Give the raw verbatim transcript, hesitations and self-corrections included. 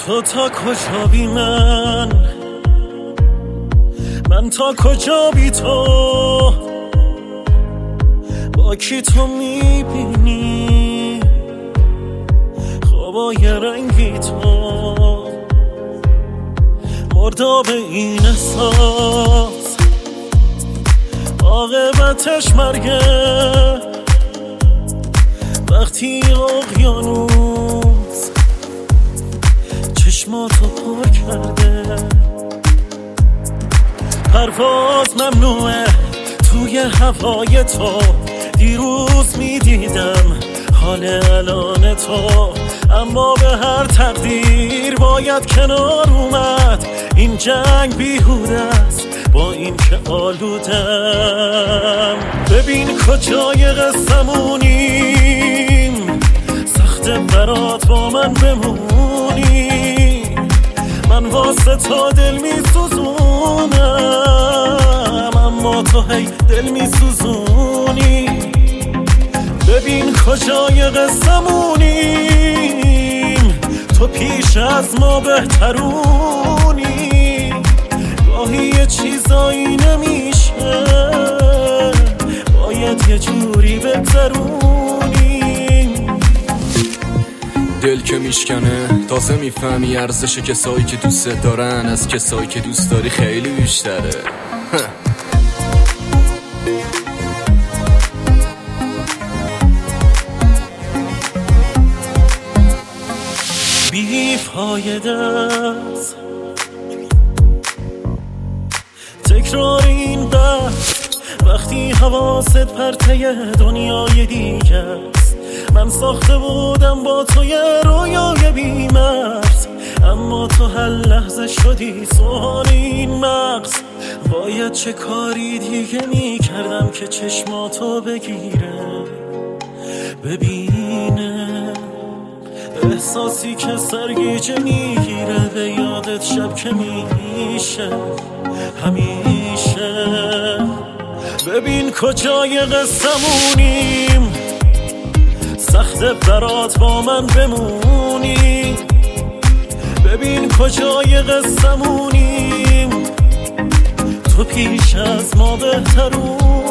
تو تا کجا بی من، من تا کجا بی تو، با کی تو میبینی خوابای رنگی تو، مرداب این احساس عاقبتش مرگه، وقتی اقیانوس چشماتو پر کرده، پرواز ممنوعه توی هوای تو، دیروز میدیدم حال الان تو، اما به هر تقدیر باید کنار اومد، این جنگ بیهوده است با این که آلودم. ببین کجای قصه‌مونیم، سخته برات با من بمونی، من واسه تا دل میسوزونم، اما تو هی دل میسوزونی. ببین کجای قصه‌مونیم، تو پیش از ما بهترونی، گاهی یه چیزایی نمیشه باید یه جوری بگذرونی. دل که میشکنه تازه میفهمی ارزش کسایی که دوست دارن از کسایی که دوست داری خیلی بیشتره. بی‌فایده است تکرار این بحث، وقتی حواست پرته دنیای دیگه است. من ساخته بودم با تو یه رویای بی‌مرز، اما تو هر لحظه شدی سوهان این مغز. باید چه کاری دیگه میکردم که چشماتو بگیره ببینه، احساسی که سرگیجه میگیره به یادت شب که میشه همیشه. ببین کجای قصه‌مونیم، سخته برات با من بمونی، ببین کجای قصه‌مونیم، تو پیش از ما بهترون.